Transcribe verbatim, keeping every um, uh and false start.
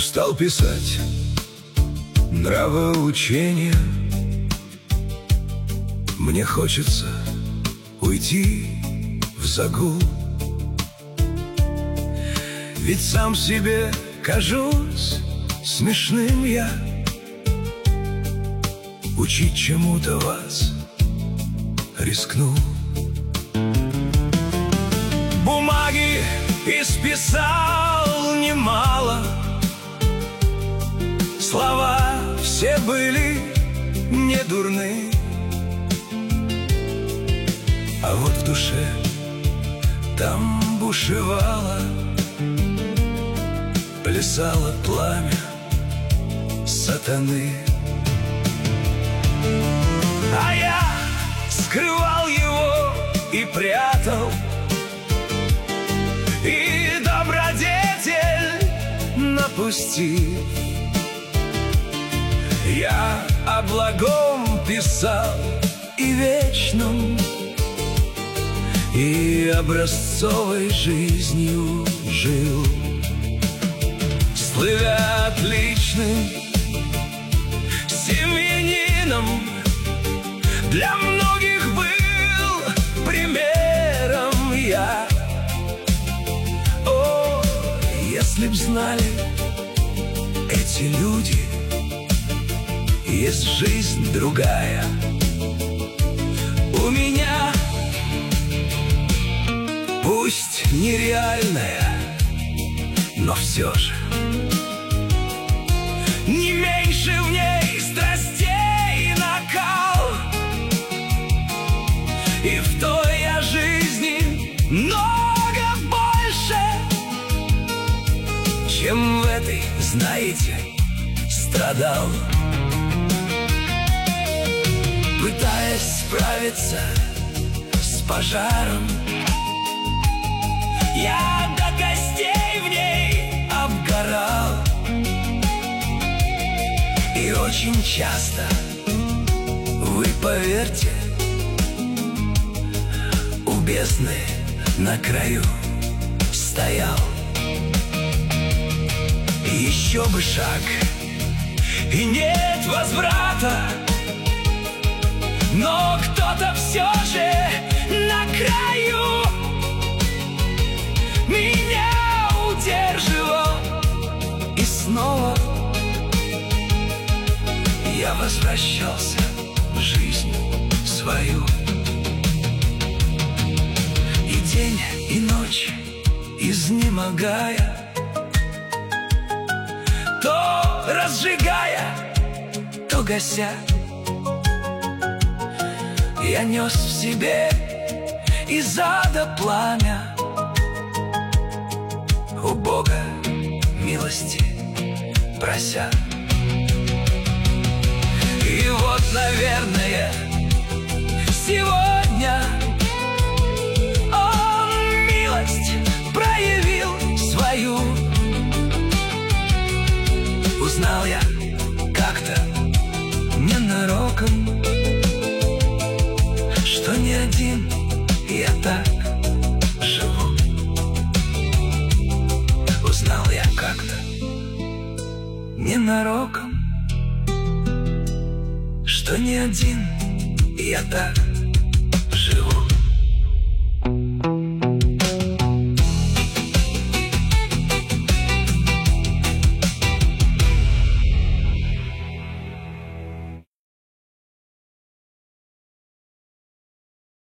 Устал писать нравоучения, мне хочется уйти в загул. Ведь сам себе кажусь смешным я, учить чему-то вас рискну. Бумаги исписал немало, слова все были не дурны, а вот в душе там бушевало, плясало пламя сатаны. А я скрывал его и прятал, и добродетель напустил. Я о благом писал и вечном, и образцовой жизнью жил, слывя отличным семьянином. Для многих был примером я. О, если б знали эти люди, есть жизнь другая у меня, пусть нереальная, но все же не меньше в ней страстей и накал. И в той я жизни много больше, чем в этой, знаете, страдал. Пытаясь справиться с пожаром, я до костей в ней обгорал. И очень часто, вы поверьте, у бездны на краю стоял. Еще бы шаг, и нет возврата, но кто-то все же на краю меня удерживал. И снова я возвращался в жизнь свою. И день, и ночь, изнемогая, то разжигая, то гася, я нес в себе из ада пламя, у Бога милости прося. И вот, наверное, сегодня Он милость проявил свою. Узнал я как-то ненароком, что не один я так живу. Узнал я как-то ненароком, что не один я так